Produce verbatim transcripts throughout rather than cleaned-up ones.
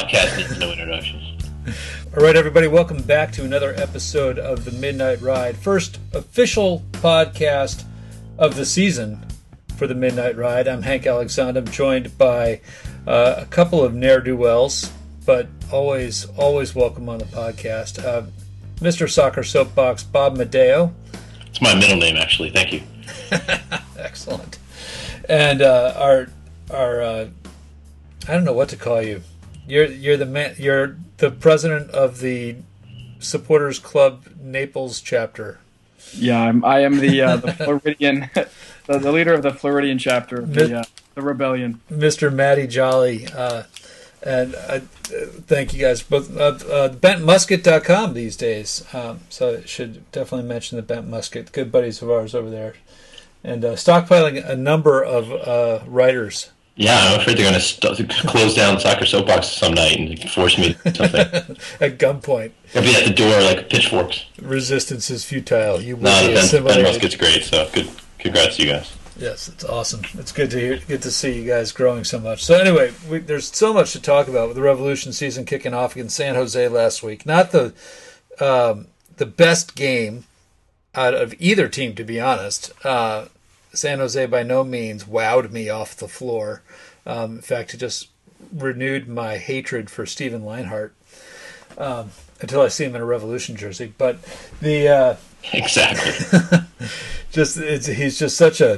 podcast needs no introduction. All right, everybody, welcome back to another episode of the Midnight Ride. First official podcast of the season for the Midnight Ride. I'm Hank Alexander. I'm joined by uh, a couple of ne'er-do-wells, but always, always welcome on the podcast. Uh, Mister Soccer Soapbox, Bob Medeo. It's my middle name, actually. Thank you. Excellent. And uh, our our uh, I don't know what to call you. You're you're the man. You're the president of the Supporters Club Naples chapter. Yeah, I'm, I am the uh, the Floridian, the, the leader of the Floridian chapter of the, uh, the rebellion. Mister Matty Jolly, uh, and uh, thank you guys both. Uh, uh, bent musket dot com these days, um, so I should definitely mention the Bent Musket. Good buddies of ours over there, and uh, stockpiling a number of uh, writers. Yeah, I'm afraid they're going to st- close down Soccer Soapbox some night and force me to something. At gunpoint. They'll be at the door like pitchforks. Resistance is futile. You will no, be Ben, assimilated. Ben Musket's great, so good. Congrats to you guys. Yes, it's awesome. It's good to hear, good to see you guys growing so much. So anyway, we, there's so much to talk about with the Revolution season kicking off against San Jose last week. Not the um, the best game out of either team, to be honest. Uh, San Jose by no means wowed me off the floor. Um, in fact, it just renewed my hatred for Steven Leinart um, until I see him in a Revolution jersey. But the uh, exactly, just it's, he's just such a.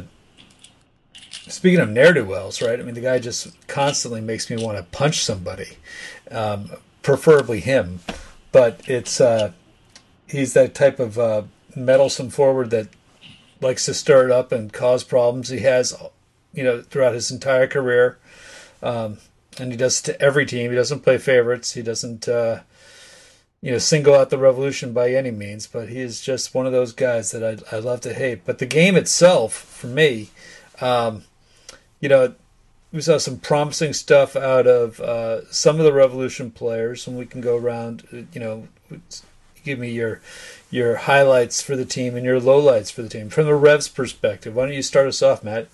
Speaking of ne'er-do-wells, right? I mean, the guy just constantly makes me want to punch somebody, um, preferably him. But it's uh, he's that type of uh, meddlesome forward that likes to stir it up and cause problems. He has, you know, throughout his entire career, um, and he does it to every team. He doesn't play favorites. He doesn't, uh, you know, single out the Revolution by any means. But he is just one of those guys that I I love to hate. But the game itself, for me, um, you know, we saw some promising stuff out of uh, some of the Revolution players, and we can go around. You know, give me your your highlights for the team and your lowlights for the team from the Revs perspective. Why don't you start us off, Matt?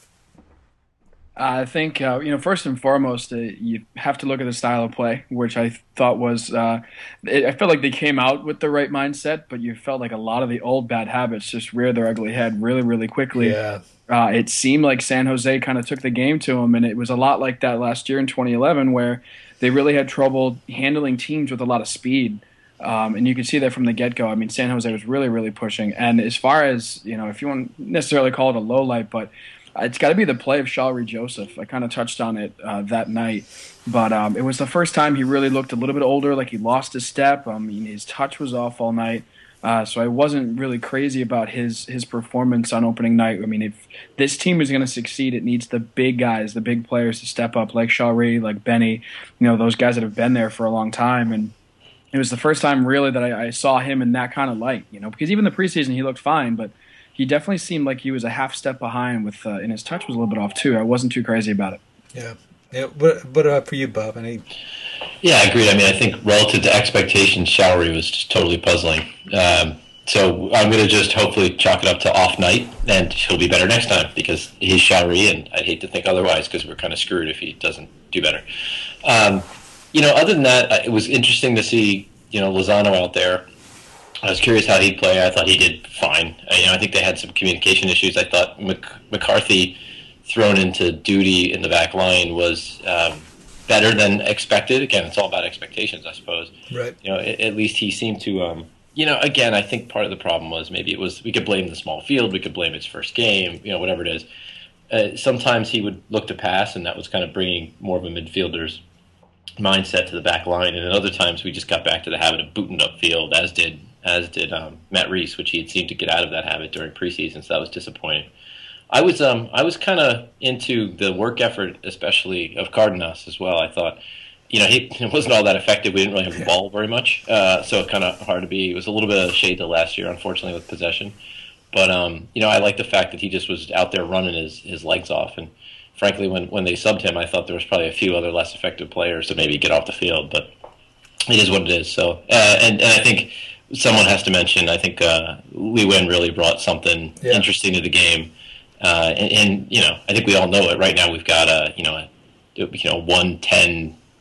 I think, uh, you know, first and foremost, uh, you have to look at the style of play, which I thought was, uh, it, I felt like they came out with the right mindset, but you felt like a lot of the old bad habits just reared their ugly head really, really quickly. Yeah. Uh, it seemed like San Jose kind of took the game to them, and it was a lot like that last year in twenty eleven where they really had trouble handling teams with a lot of speed. Um, and you could see that from the get-go. I mean, San Jose was really, really pushing. And as far as, you know, if you want to necessarily call it a low light, but it's got to be the play of Shalrie Joseph. I kind of touched on it uh, that night. But um, it was the first time he really looked a little bit older, like he lost his step. I mean, his touch was off all night. Uh, so I wasn't really crazy about his his performance on opening night. I mean, if this team is going to succeed, it needs the big guys, the big players to step up, like Shalrie, like Benny, you know, those guys that have been there for a long time. And it was the first time really that I, I saw him in that kind of light, you know, because even the preseason he looked fine, but he definitely seemed like he was a half step behind with, uh, and his touch was a little bit off too. I wasn't too crazy about it. Yeah. Yeah. What, what about for you, Bob? Any? Yeah, I agree. I mean, I think relative to expectations, Shalrie was just totally puzzling. Um, so I'm going to just hopefully chalk it up to off night, and he'll be better next time because he's Shalrie, and I'd hate to think otherwise because we're kind of screwed if he doesn't do better. Um, You know, other than that, it was interesting to see, you know, Lozano out there. I was curious how he'd play. I thought he did fine. I, you know, I think they had some communication issues. I thought Mc, McCarthy thrown into duty in the back line was um, better than expected. Again, it's all about expectations, I suppose. Right. You know, at, at least he seemed to, um, you know, again, I think part of the problem was maybe it was, we could blame the small field, we could blame his first game, you know, whatever it is. Uh, sometimes he would look to pass, and that was kind of bringing more of a midfielder's mindset to the back line, and at other times we just got back to the habit of booting upfield, as did as did um, Matt Reis, which he had seemed to get out of that habit during preseason. So that was disappointing. I was um I was kind of into the work effort, especially of Cardenas as well. I thought, you know, he it wasn't all that effective. We didn't really have the ball very much, uh, so it kind of hard to be. It was a little bit of a shade to last year, unfortunately, with possession. But um, you know, I like the fact that he just was out there running his, his legs off. And frankly, when, when they subbed him, I thought there was probably a few other less effective players to maybe get off the field. But it is what it is. So, uh, and and I think someone has to mention. I think uh, Lee Nguyen really brought something yeah. interesting to the game. Uh, and, and you know, I think we all know it. Right now, we've got a you know a, you know one ten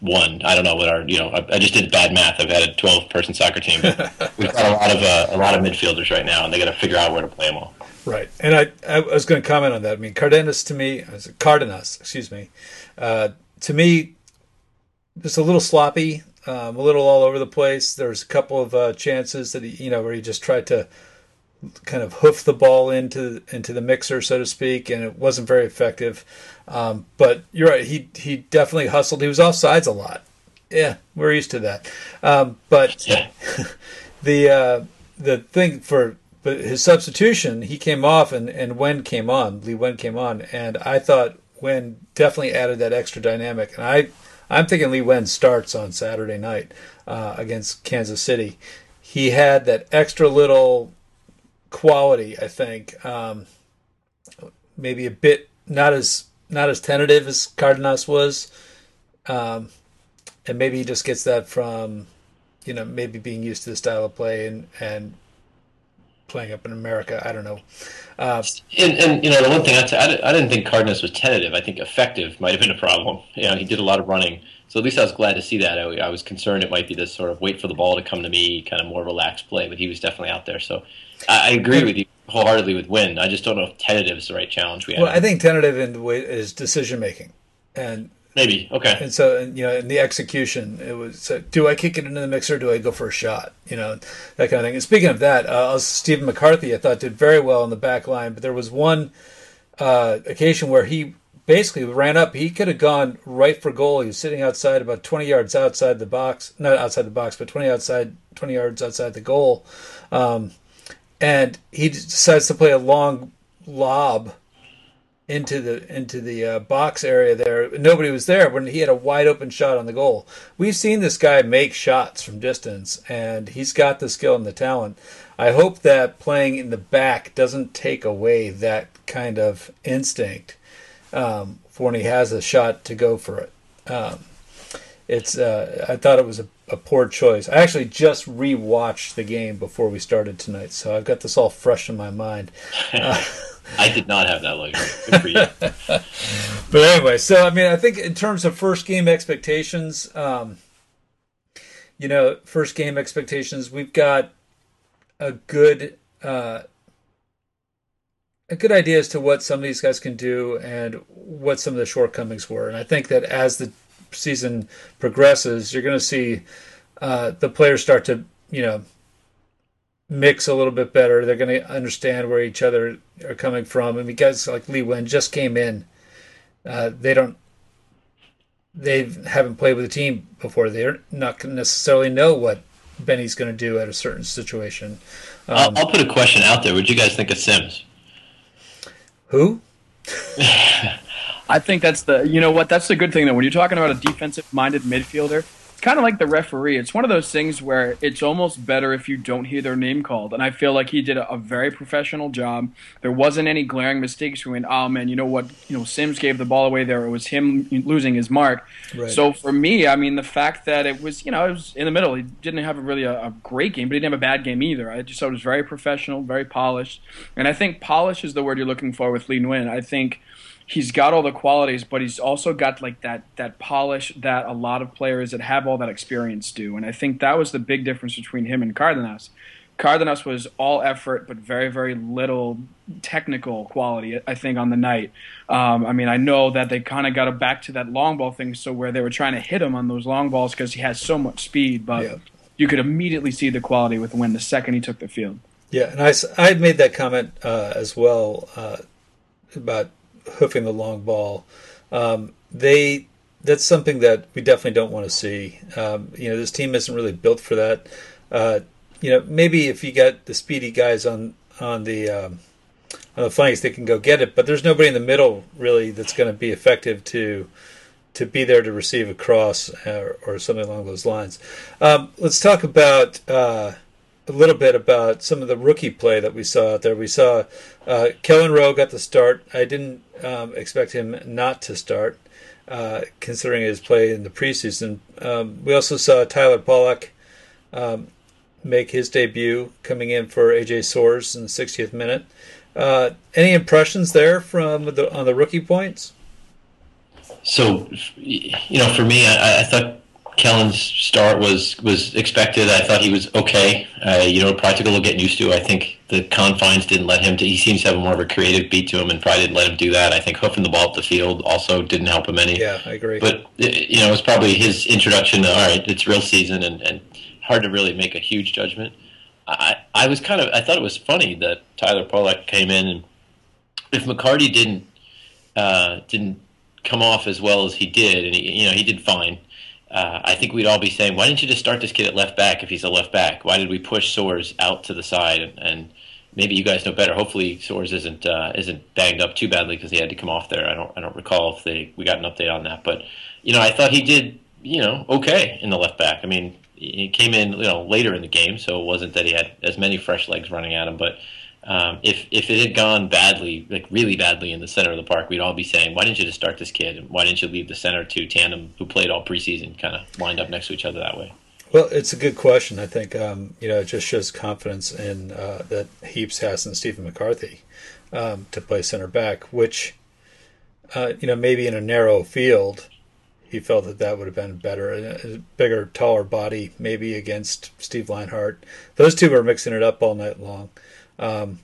one. I don't know what our you know. I, I just did bad math. I've had a twelve person soccer team, but we've got a lot of uh, a lot of midfielders right now, and they got to figure out where to play them all. Right, and I I was going to comment on that. I mean, Cardenas to me, Cardenas, excuse me, uh, to me, just a little sloppy, um, a little all over the place. There's a couple of uh, chances that he, you know, where he just tried to kind of hoof the ball into into the mixer, so to speak, and it wasn't very effective. Um, but you're right, he he definitely hustled. He was off sides a lot. Yeah, we're used to that. Um, but Yeah. the uh, the thing for but his substitution, he came off and and Wen came on. Lee Wen came on, and I thought Wen definitely added that extra dynamic. And I I'm thinking Lee Wen starts on Saturday night uh, against Kansas City. He had that extra little quality, I think, um, maybe a bit not as not as tentative as Cardenas was, um, and maybe he just gets that from, you know, maybe being used to the style of play and and playing up in America. I don't know. Uh, and, and you know, the one thing I'd say, I didn't, I didn't think Cardenas was tentative. I think effective might have been a problem. You know, he did a lot of running, so at least I was glad to see that. I, I was concerned it might be this sort of wait for the ball to come to me, kind of more relaxed play, but he was definitely out there. So I, I agree with you wholeheartedly with Win. I just don't know if tentative is the right challenge we have. Well, I think tentative in the way is decision making, and maybe okay. And so, and, you know, in the execution, it was so, do I kick it into the mixer? Or do I go for a shot? You know, that kind of thing. And speaking of that, uh, Stephen McCarthy, I thought did very well in the back line, but there was one uh, occasion where he basically ran up. He could have gone right for goal. He was sitting outside, about twenty yards outside the box, not outside the box, but twenty outside, twenty yards outside the goal. Um, And he decides to play a long lob into the into the uh, box area there. Nobody was there when he had a wide open shot on the goal. We've seen this guy make shots from distance, and he's got the skill and the talent. I hope that playing in the back doesn't take away that kind of instinct um, for when he has a shot to go for it. Um, it's uh, I thought it was a a poor choice. I actually just rewatched the game before we started tonight, so I've got this all fresh in my mind. Uh, I did not have that luxury. Good for you. But anyway, so I mean, I think in terms of first game expectations, um, you know, first game expectations, we've got a good uh, a good idea as to what some of these guys can do and what some of the shortcomings were. And I think that as the season progresses, you're going to see uh, the players start to, you know, mix a little bit better. They're going to understand where each other are coming from. And because like Lee Wen just came in, uh, they don't, they haven't played with a team before. They're not going to necessarily know what Benny's going to do at a certain situation. Um, I'll, I'll put a question out there. What do you guys think of Sims? Who? I think that's the, you know what, that's the good thing, though. When you're talking about a defensive-minded midfielder, it's kind of like the referee. It's one of those things where it's almost better if you don't hear their name called. And I feel like he did a, a very professional job. There wasn't any glaring mistakes. We went, oh, man, you know what, you know, Sims gave the ball away there. It was him losing his mark. Right. So for me, I mean, the fact that it was, you know, it was in the middle. He didn't have a really a, a great game, but he didn't have a bad game either. I just thought it was very professional, very polished. And I think polish is the word you're looking for with Lee Nguyen. I think he's got all the qualities, but he's also got like that that polish that a lot of players that have all that experience do. And I think that was the big difference between him and Cardenas. Cardenas was all effort, but very, very little technical quality, I think, on the night. Um, I mean, I know that they kind of got it back to that long ball thing, so where they were trying to hit him on those long balls because he has so much speed, but yeah. You could immediately see the quality with Nguyen the second he took the field. Yeah, and I, I made that comment uh, as well uh, about hoofing the long ball. Um, they that's something that we definitely don't want to see. Um, you know, this team isn't really built for that. Uh, you know, maybe if you got the speedy guys on on the um, on the flanks, they can go get it. But there's nobody in the middle really that's going to be effective to to be there to receive a cross or, or something along those lines. Um, let's talk about. Uh, A little bit about some of the rookie play that we saw out there. We saw uh, Kellen Rowe got the start. I didn't um, expect him not to start, uh, considering his play in the preseason. Um, we also saw Tyler Pollock um, make his debut, coming in for A J Soares in the sixtieth minute. Uh, any impressions there from the on the rookie points? So, you know, for me, I, I thought Kellen's start was was expected. I thought he was okay. Uh, you know, probably took a little getting used to. I think the confines didn't let him. To, he seems to have more of a creative beat to him, and probably didn't let him do that. I think hoofing the ball up the field also didn't help him any. Yeah, I agree. But you know, it was probably his introduction to all right, it's real season, and, and hard to really make a huge judgment. I I was kind of I thought it was funny that Tyler Pollock came in, and if McCarty didn't uh, didn't come off as well as he did, and he, you know he did fine. Uh, I think we'd all be saying, why didn't you just start this kid at left back if he's a left back? Why did we push Soares out to the side? And, and maybe you guys know better. Hopefully Soares isn't uh, isn't banged up too badly because he had to come off there. I don't I don't recall if they we got an update on that, but you know I thought he did you know okay in the left back. I mean he came in you know later in the game, so it wasn't that he had as many fresh legs running at him, but. Um, if if it had gone badly, like really badly in the center of the park, we'd all be saying, why didn't you just start this kid? And why didn't you leave the center two tandem who played all preseason kind of lined up next to each other that way? Well, it's a good question. I think um, you know it just shows confidence in uh, that Heaps has in Stephen McCarthy um, to play center back, which uh, you know maybe in a narrow field he felt that that would have been better. A bigger, taller body, maybe against Steve Leinhart. Those two were mixing it up all night long. Um,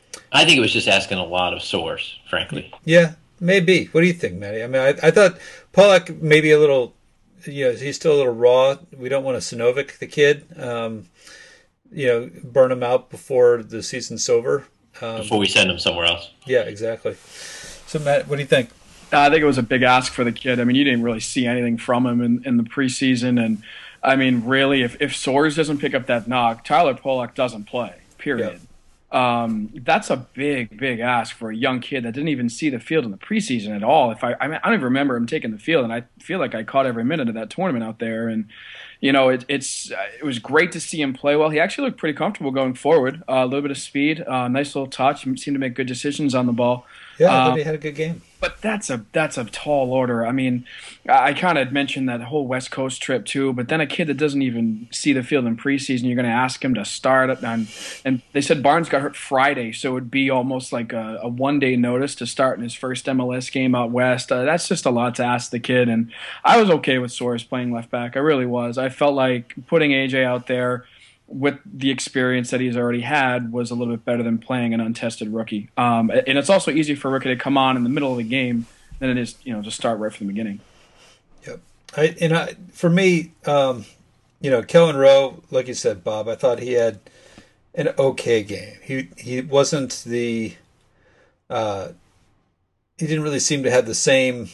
I think it was just asking a lot of Soares, frankly. Yeah, maybe. What do you think, Matty? I mean, I, I thought Pollock maybe a little, you know, he's still a little raw. We don't want to Sinovic the kid, um, you know, burn him out before the season's over. Um, before we send him somewhere else. Yeah, exactly. So, Matt, what do you think? I think it was a big ask for the kid. I mean, you didn't really see anything from him in, in the preseason. And, I mean, really, if, if Soares doesn't pick up that knock, Tyler Pollock doesn't play, period. Yeah. Um, that's a big, big ask for a young kid that didn't even see the field in the preseason at all. If I, I, mean, I don't even remember him taking the field, and I feel like I caught every minute of that tournament out there. And you know, it, it's it was great to see him play well. He actually looked pretty comfortable going forward. Uh, a little bit of speed, uh, nice little touch. He seemed to make good decisions on the ball. Yeah, I thought he had a good game. But that's a that's a tall order. I mean, I kind of mentioned that whole West Coast trip too. But then a kid that doesn't even see the field in preseason, you're going to ask him to start it. And, and they said Barnes got hurt Friday, so it would be almost like a, a one day notice to start in his first M L S game out west. Uh, that's just a lot to ask the kid. And I was okay with Soares playing left back. I really was. I felt like putting A J out there with the experience that he's already had was a little bit better than playing an untested rookie. Um, and it's also easy for a rookie to come on in the middle of the game than it is, you know, to start right from the beginning. Yep. I, and I, for me, um, you know, Kellen Rowe, like you said, Bob, I thought he had an okay game. He he wasn't the, uh, he didn't really seem to have the same,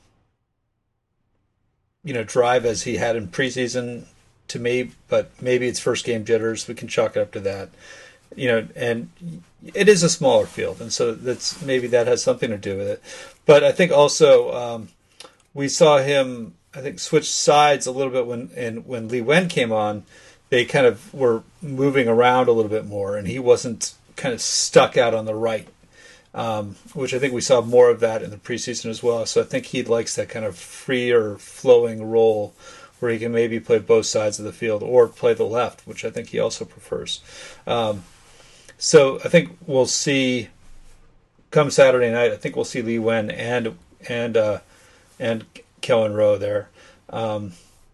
you know, drive as he had in preseason to me, but maybe it's first game jitters. We can chalk it up to that, you know, and it is a smaller field. And so that's maybe that has something to do with it. But I think also um, we saw him, I think, switch sides a little bit when, and when Lee Wen came on, they kind of were moving around a little bit more and he wasn't kind of stuck out on the right, um, which I think we saw more of that in the preseason as well. So I think he likes that kind of freer flowing role where he can maybe play both sides of the field or play the left, which I think he also prefers. Um, so I think we'll see come Saturday night. I think we'll see Lee Wen and and uh, and Kellen Rowe there, um,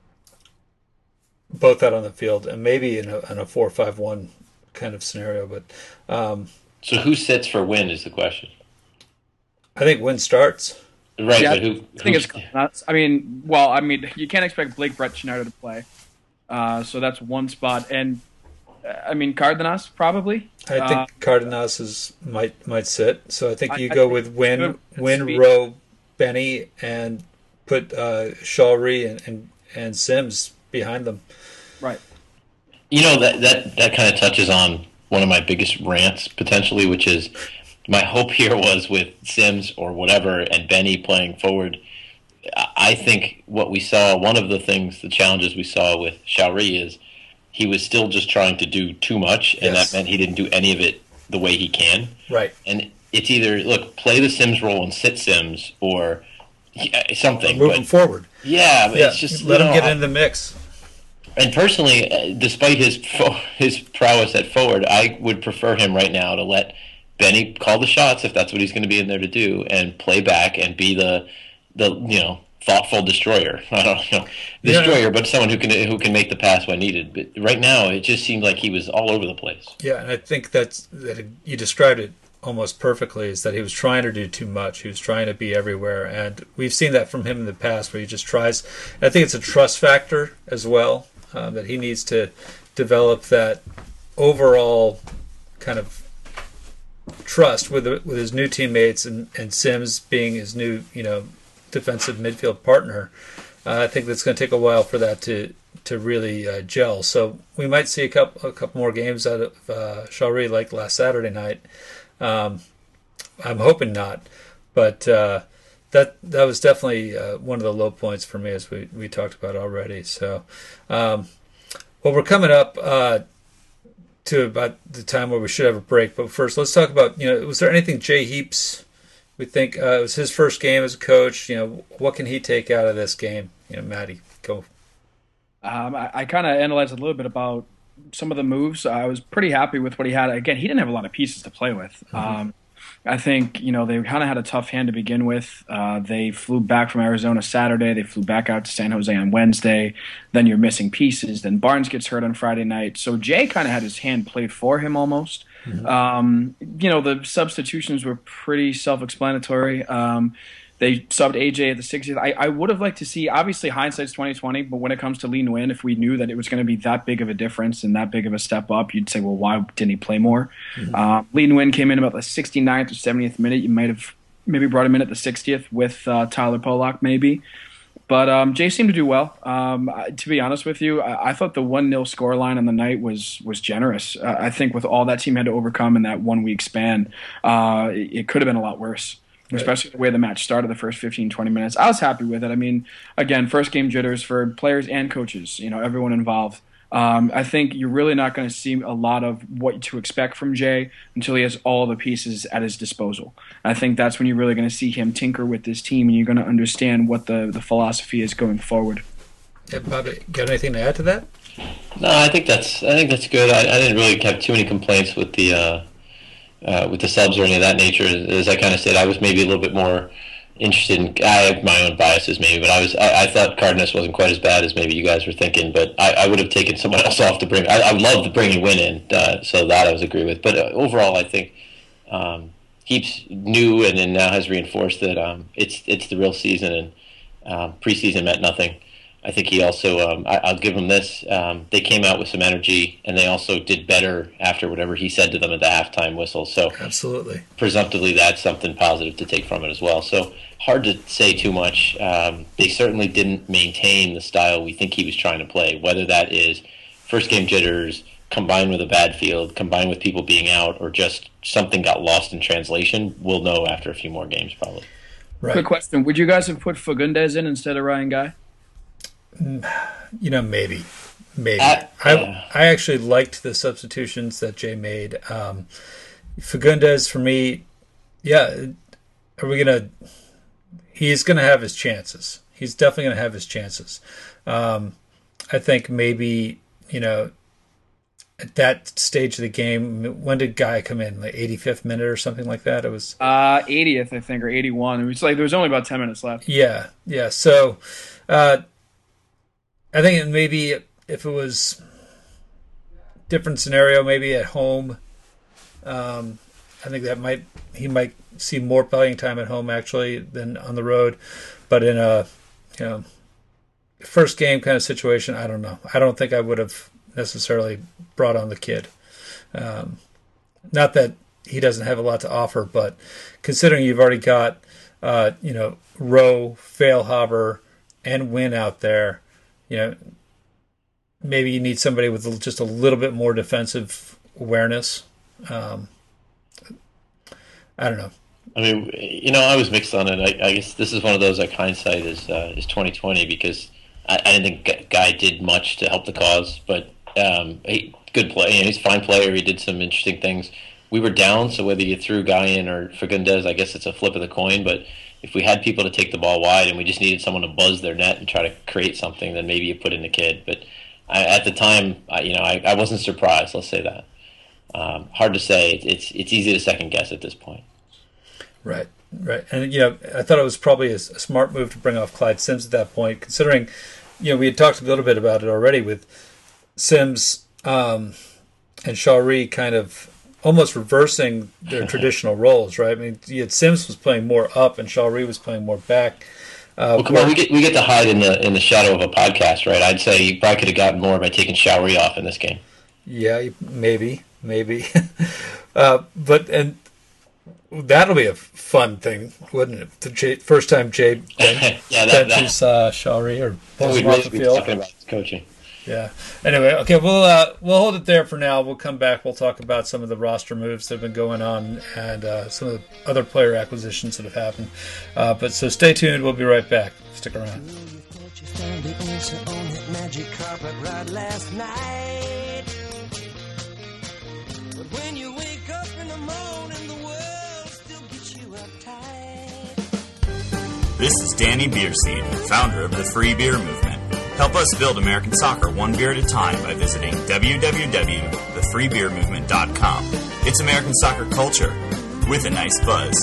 both out on the field, and maybe in a, in a four five one kind of scenario. But um, so who sits for Wen is the question. I think Wen starts. Right, yeah, but who? I think it's nuts. I mean, well, I mean, you can't expect Blake Brett Schneider to play, uh, so that's one spot. And uh, I mean, Cardenas probably. I think uh, Cardenas is might might sit. So I think you I, go I with Win, Win, Rowe, Benny, and put uh, Shawry and, and and Sims behind them. Right. You know that that that kind of touches on one of my biggest rants potentially, which is. My hope here was with Sims or whatever and Benny playing forward. I think what we saw, one of the things, the challenges we saw with Shawry is he was still just trying to do too much, and yes. that meant he didn't do any of it the way he can. Right. And it's either, look, play the Sims role and sit Sims or yeah, something. Or move him forward. Yeah, yeah, it's just... Let you him know, get in the mix. And personally, despite his his prowess at forward, I would prefer him right now to let... Benny call the shots if that's what he's going to be in there to do, and play back and be the the you know thoughtful destroyer. I don't know, destroyer, yeah. but someone who can who can make the pass when needed. But right now, it just seemed like he was all over the place. Yeah, and I think that's that you described it almost perfectly. Is that he was trying to do too much. He was trying to be everywhere, and we've seen that from him in the past, where he just tries. I think it's a trust factor as well, uh, that he needs to develop that overall kind of trust with with his new teammates, and, and Sims being his new, you know, defensive midfield partner. Uh, I think that's going to take a while for that to to really uh, gel. So we might see a couple a couple more games out of uh, Shawry like last Saturday night. Um, I'm hoping not, but uh, that that was definitely uh, one of the low points for me, as we, we talked about already. So, um, well, we're coming up uh, to about the time where we should have a break. But first, let's talk about, you know, was there anything Jay Heaps? We think uh, it was his first game as a coach. You know, what can he take out of this game? You know, Maddie, go. Um, I, I kind of analyzed a little bit about some of the moves. I was pretty happy with what he had. Again, he didn't have a lot of pieces to play with. Mm-hmm. Um, I think, you know, they kind of had a tough hand to begin with. Uh, they flew back from Arizona Saturday. They flew back out to San Jose on Wednesday. Then you're missing pieces. Then Barnes gets hurt on Friday night. So Jay kind of had his hand played for him almost. Mm-hmm. Um, you know, the substitutions were pretty self-explanatory. Um, they subbed A J at the sixtieth. I, I would have liked to see, obviously hindsight's twenty twenty, but when it comes to Lee Nguyen, if we knew that it was going to be that big of a difference and that big of a step up, you'd say, well, why didn't he play more? Mm-hmm. Uh, Lee Nguyen came in about the sixty-ninth or seventieth minute. You might have maybe brought him in at the sixtieth with uh, Tyler Pollock maybe. But um, Jay seemed to do well. Um, to be honest with you, I, I thought the one nil scoreline on the night was was generous. Uh, I think with all that team had to overcome in that one-week span, uh, it, it could have been a lot worse, right, especially the way the match started the first fifteen, twenty minutes. I was happy with it. I mean, again, first game jitters for players and coaches, you know, everyone involved. Um, I think you're really not going to see a lot of what to expect from Jay until he has all the pieces at his disposal. I think that's when you're really going to see him tinker with this team, and you're going to understand what the, the philosophy is going forward. Yeah, Bobby, got anything to add to that? No, I think that's I think that's good. I, I didn't really have too many complaints with the uh, uh, with the subs or any of that nature. As I kind of said, I was maybe a little bit more interested in. I have my own biases maybe, but I was I, I thought Cardenas wasn't quite as bad as maybe you guys were thinking. But I, I would have taken someone else off to bring. I, I would love to bring a win in, uh, so that I was agree with. But uh, overall, I think um, Heaps knew and then now has reinforced that um, it's it's the real season, and um, preseason meant nothing. I think he also, um, I, I'll give him this, um, they came out with some energy, and they also did better after whatever he said to them at the halftime whistle. So absolutely, presumptively, that's something positive to take from it as well. So hard to say too much. Um, they certainly didn't maintain the style we think he was trying to play, whether that is first game jitters, combined with a bad field, combined with people being out, or just something got lost in translation. We'll know after a few more games, probably. Right. Quick question. Would you guys have put Fagundes in instead of Ryan Guy? You know, maybe, maybe. Uh, I yeah. I actually liked the substitutions that Jay made. Um, Fagundes, for me, yeah. Are we gonna? He's gonna have his chances. He's definitely gonna have his chances. Um, I think maybe, you know, at that stage of the game, when did Guy come in? Like eighty-fifth minute or something like that. It was uh, eightieth, I think, or eighty-one. It was like there was only about ten minutes left. Yeah, yeah. So. Uh, I think maybe if it was different scenario, maybe at home, um, I think that might he might see more playing time at home actually than on the road. But in a you know first game kind of situation, I don't know. I don't think I would have necessarily brought on the kid. Um, not that he doesn't have a lot to offer, but considering you've already got uh, you know Rowe, Feilhaber, and Wynn out there. You know, maybe you need somebody with just a little bit more defensive awareness. Um, I don't know. I mean, you know, I was mixed on it. I, I guess this is one of those, like, hindsight is uh, is twenty twenty because I, I didn't think Guy did much to help the cause, but um, he, good play. And he's a fine player. He did some interesting things. We were down, so whether you threw Guy in or Fagundes, I guess it's a flip of the coin, but if we had people to take the ball wide and we just needed someone to buzz their net and try to create something, then maybe you put in the kid. But I, at the time, I, you know, I, I wasn't surprised. Let's say that. Um, hard to say. It's it's easy to second guess at this point. Right. Right, and you know, I thought it was probably a, a smart move to bring off Clyde Sims at that point, considering, you know, we had talked a little bit about it already with Sims um, and Shawry kind of almost reversing their traditional roles, right? I mean, you had Sims was playing more up, and Shawry was playing more back. Uh, well, come on, we get we get to hide in the in the shadow of a podcast, right? I'd say you probably could have gotten more by taking Shawry off in this game. Yeah, maybe, maybe, uh, but and. That'll be a fun thing, wouldn't it? The J, first time Jay yeah, that, benches uh, Shawry or pulls him really off the field. Talking about his coaching. Yeah. Anyway, okay, we'll uh, we'll hold it there for now. We'll come back. We'll talk about some of the roster moves that have been going on and uh, some of the other player acquisitions that have happened. Uh, but so stay tuned. We'll be right back. Stick around. When you wake up in the morning, the world still gets you uptight. This is Danny Beerseed, founder of the Free Beer Movement. Help us build American soccer one beer at a time by visiting w w w dot the free beer movement dot com. It's American soccer culture with a nice buzz.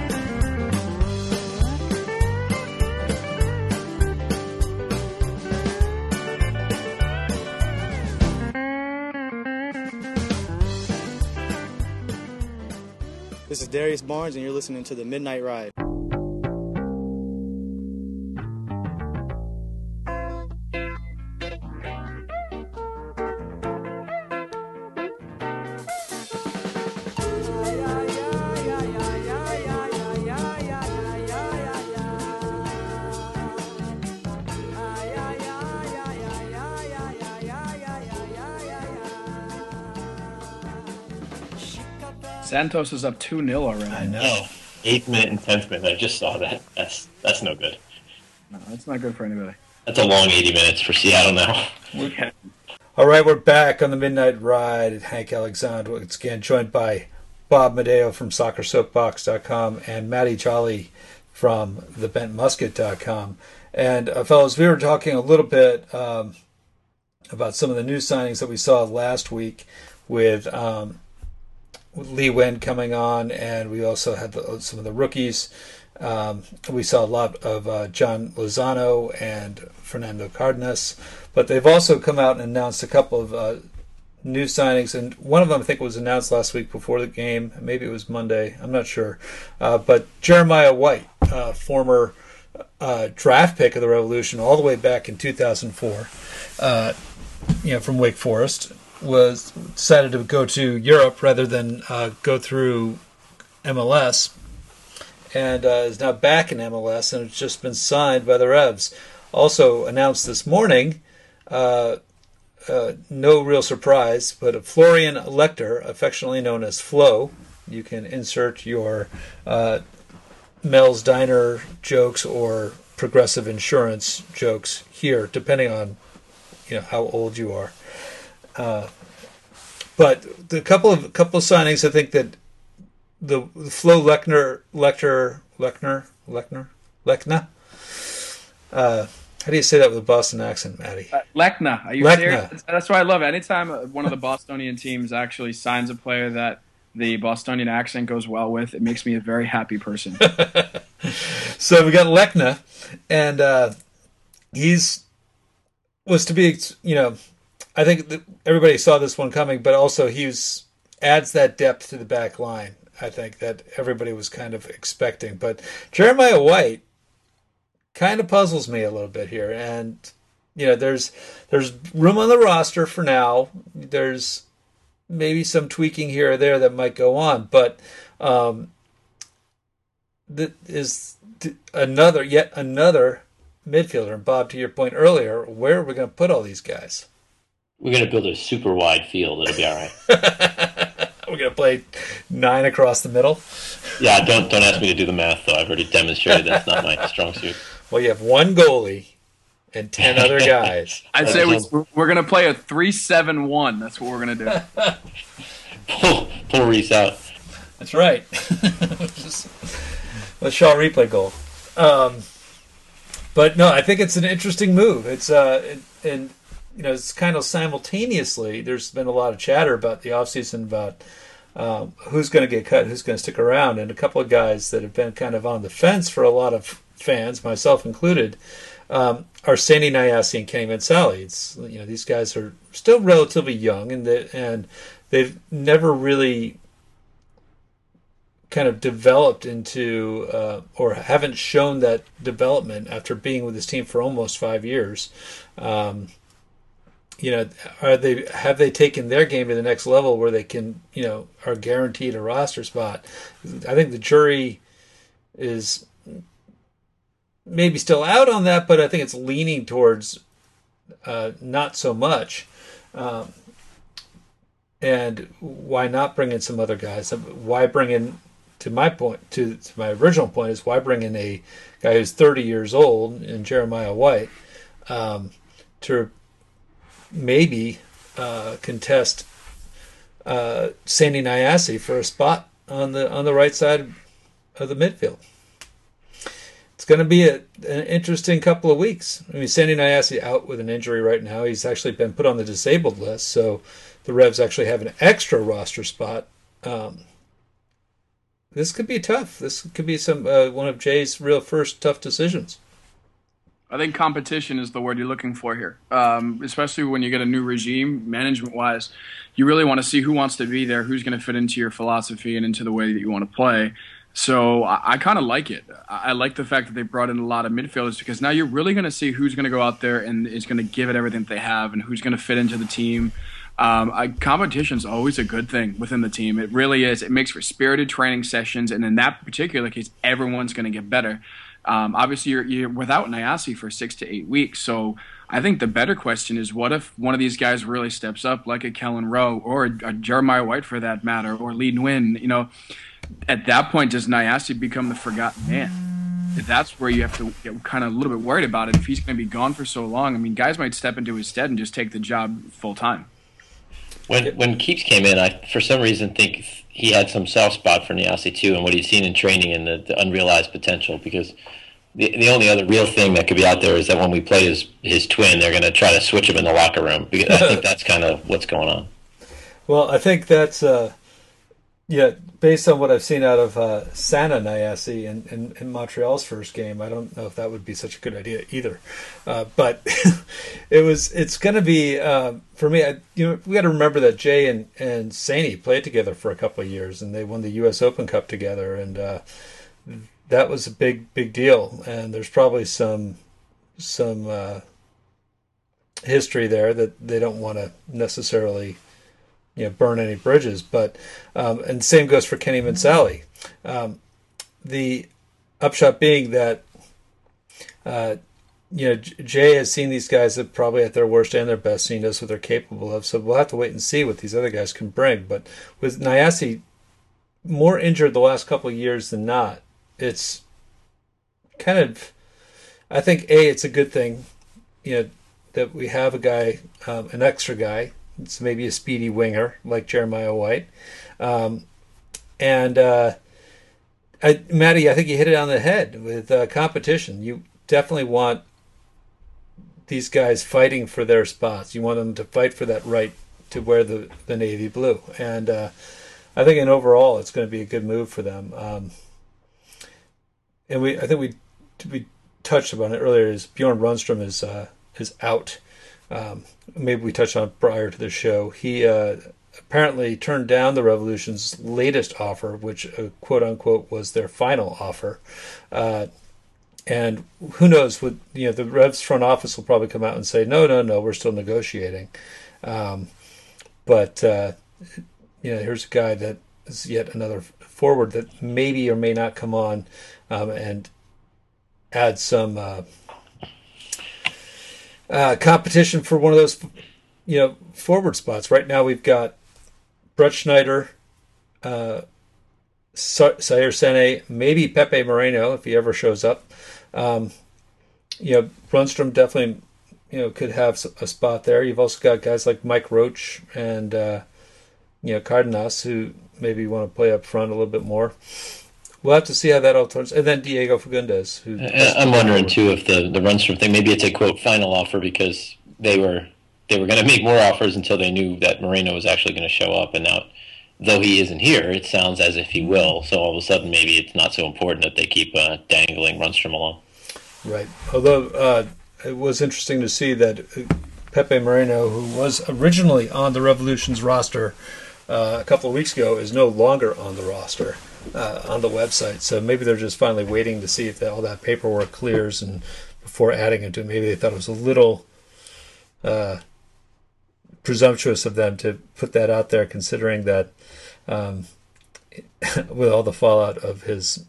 This is Darius Barnes, and you're listening to The Midnight Ride. Santos is up two nil already. I know. Eighth minute and tenth minute. I just saw that. That's that's no good. No, that's not good for anybody. That's a long eighty minutes for Seattle now. Okay. All right, we're back on the Midnight Ride. Hank Alexander, once again, joined by Bob Medeo from soccer soapbox dot com and Matty Jolly from the bent musket dot com. And, uh, fellas, we were talking a little bit um, about some of the new signings that we saw last week with um, Lee Wen coming on, and we also had the, some of the rookies. Um, we saw a lot of uh, John Lozano and Fernando Cardenas, but they've also come out and announced a couple of uh, new signings, and one of them I think was announced last week before the game. Maybe it was Monday. I'm not sure. Uh, but Jeremiah White, uh, former uh, draft pick of the Revolution all the way back in two thousand four, uh, you know, from Wake Forest, was decided to go to Europe rather than uh, go through M L S, and uh, is now back in M L S, and it's just been signed by the Revs. Also announced this morning, uh, uh, no real surprise, but Florian Lecter, affectionately known as Flo. You can insert your uh, Mel's Diner jokes or Progressive Insurance jokes here, depending on you know how old you are. Uh, but the couple of couple of signings, I think that the, the Flo Lechner, Lecter, Lechner, Lechner, Lechna. Uh, how do you say that with a Boston accent, Maddie? Uh, Lechna. Are you Lechna. serious? That's why I love it. Anytime one of the Bostonian teams actually signs a player that the Bostonian accent goes well with, it makes me a very happy person. So we got Lechna, and uh, he's was to be, you know, I think that everybody saw this one coming, but also he was, adds that depth to the back line, I think, that everybody was kind of expecting. But Jeremiah White kind of puzzles me a little bit here. And, you know, there's there's room on the roster for now. There's maybe some tweaking here or there that might go on. But um, that is another, yet another midfielder. And Bob, to your point earlier, where are we going to put all these guys? We're going to build a super wide field. It'll be all right. We're going to play nine across the middle. Yeah, don't don't ask me to do the math, though. I've already demonstrated that's not my strong suit. Well, you have one goalie and ten other guys. I'd say we, we're going to play a three seven one. That's what we're going to do. pull, pull Reese out. That's right. Just, let Shaw replay goal. Um, but no, I think it's an interesting move. It's uh, it, and you know, it's kind of simultaneously. There's been a lot of chatter about the offseason about um, who's going to get cut, who's going to stick around. And a couple of guys that have been kind of on the fence for a lot of fans, myself included, um, are Sandy Nyassi and Kenny Mansally. It's, you know, these guys are still relatively young, and they, and they've never really kind of developed into uh, or haven't shown that development after being with this team for almost five years. Um, you know, are they have they taken their game to the next level where they can, you know, are guaranteed a roster spot? I think the jury is maybe still out on that, but I think it's leaning towards uh, not so much. Um, and why not bring in some other guys? Why bring in, to my point, to, to my original point, is why bring in a guy who's thirty years old in Jeremiah White um, to maybe uh, contest uh, Sandy Nyassi for a spot on the on the right side of the midfield. It's going to be a, an interesting couple of weeks. I mean, Sandy Nyassi out with an injury right now. He's actually been put on the disabled list, so the Revs actually have an extra roster spot. Um, this could be tough. This could be some uh, one of Jay's real first tough decisions. I think competition is the word you're looking for here, um, especially when you get a new regime, management-wise. You really want to see who wants to be there, who's going to fit into your philosophy and into the way that you want to play. So I, I kind of like it. I, I like the fact that they brought in a lot of midfielders, because now you're really going to see who's going to go out there and is going to give it everything that they have and who's going to fit into the team. Um, competition is always a good thing within the team. It really is. It makes for spirited training sessions, and in that particular case, everyone's going to get better. Um, obviously, you're, you're without Nyassi for six to eight weeks. So I think the better question is, what if one of these guys really steps up, like a Kellen Rowe or a, a Jeremiah White for that matter, or Lee Nguyen? You know, at that point, does Nyassi become the forgotten man? That's where you have to get kind of a little bit worried about it. If he's going to be gone for so long, I mean, guys might step into his stead and just take the job full time. When when Keeps came in, I for some reason think he had some soft spot for Nyassi too, and what he's seen in training and the, the unrealized potential. Because the the only other real thing that could be out there is that when we play his his twin, they're going to try to switch him in the locker room. Because I think that's kind of what's going on. Well, I think that's uh, yeah, based on what I've seen out of uh, Sana Nyassi in, in, in Montreal's first game. I don't know if that would be such a good idea either, uh, but it was. It's going to be uh, for me. I, you know, we got to remember that Jay and and Saney played together for a couple of years, and they won the U S Open Cup together, and uh, that was a big big deal. And there's probably some some uh, history there that they don't want to necessarily, you know, burn any bridges. But um, and the same goes for Kenny Mansally. Um, the upshot being that uh, you know, Jay has seen these guys that probably at their worst and their best, seen us what they're capable of. So we'll have to wait and see what these other guys can bring. But with Nyassi more injured the last couple of years than not, it's kind of, I think, A, it's a good thing, you know, that we have a guy, um, an extra guy. It's maybe a speedy winger like Jeremiah White. Um, and uh, I, Maddie, I think you hit it on the head with uh, competition. You definitely want these guys fighting for their spots. You want them to fight for that right to wear the, the navy blue. And uh, I think in overall it's going to be a good move for them. Um, and we, I think we we touched upon it earlier, is Bjorn Rundstrom is uh, is out. Um, maybe we touched on it prior to the show. He uh, apparently turned down the Revolution's latest offer, which uh, quote unquote was their final offer. Uh, and who knows? What, you know, the Revs front office will probably come out and say, no, no, no, we're still negotiating. Um, but uh, you know, here's a guy that is yet another forward that maybe or may not come on um, and add some. Uh, Uh, competition for one of those, you know, forward spots. Right now we've got Brett Schneider, uh, Sayer Sene, maybe Pepe Moreno if he ever shows up. Um, you know, Rundstrom definitely, you know, could have a spot there. You've also got guys like Mike Roach and, uh, you know, Cardenas who maybe want to play up front a little bit more. We'll have to see how that all turns. And then Diego Fagundes. Who I'm wondering too if the the Rundstrom thing, maybe it's a quote final offer because they were they were going to make more offers until they knew that Moreno was actually going to show up, and now though he isn't here, it sounds as if he will. So all of a sudden, maybe it's not so important that they keep uh, dangling Rundstrom along. Right. Although uh, it was interesting to see that Pepe Moreno, who was originally on the Revolution's roster uh, a couple of weeks ago, is no longer on the roster uh, on the website. So maybe they're just finally waiting to see if all that paperwork clears and before adding it to it. Maybe they thought it was a little uh, presumptuous of them to put that out there, considering that um, with all the fallout of his